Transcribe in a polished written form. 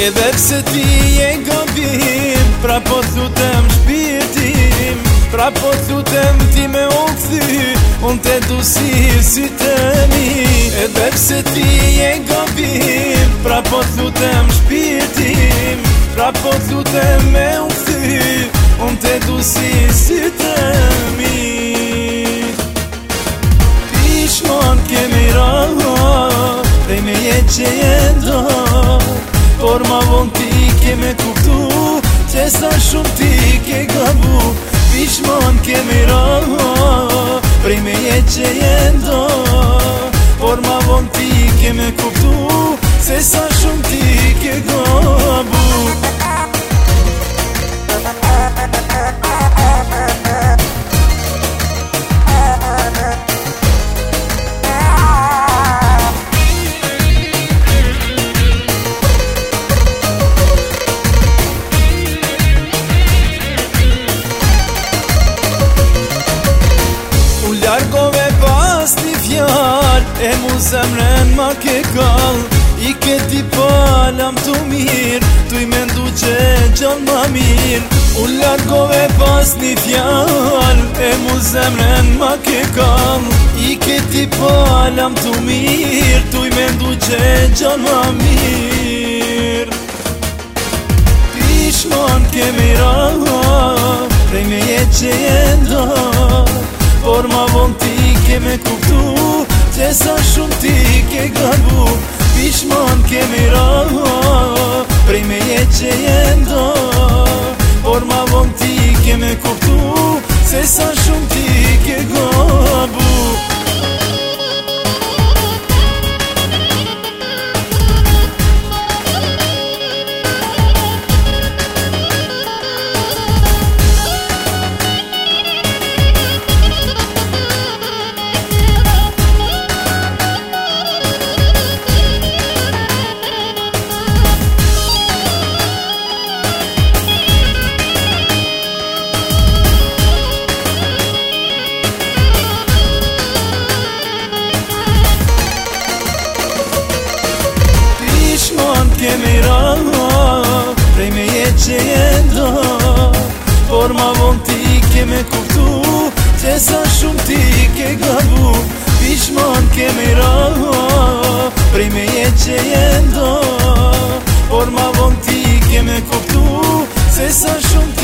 Edhe pse ti e gabim, pra po t'lutem shpirtim, pra po t'lutem ti me u kthy, unë te du si temi. Edhe pse ti e gabim, pra po t'lutem shpirtim, pra po t'lutem me u kthy, unë te du si temi. Pishmon kemi raha, prej me jetë që jendo, por ma vonë ti ke me kuptu, që sa shumë ti ke gabu. Pishmon kemi raha, prej me jetë që jendo, por ma vonë ti ke me kuptu, që sa shumë ti ke gabu. Largove pas një fjall, e mu zemren ma ke kall, i këti palam të mirë, tu i mendu që gjallë ma mirë. U largove pas një fjall, e mu zemren ma ke kall, i këti palam të mirë, tu i mendu që gjallë ma mirë. Pishmon kemi raha, prej me jetë që jendo, por ma vonë ti ke me kuptu, që sa shumë ti ke gabu. Pishmon kemi raha, prej me jetë që jendo, por ma vonë ti ke me kuptu, që sa shumë ti ke gabu. Kemi raha, prej me jetë që jendo, por ma vonë ti ke me kuptu, që sa shumë ti ke gabu. Pishmon kemi raha, prej me jetë që jendo, por ma vonë ti ke me kuptu, që sa shumë ti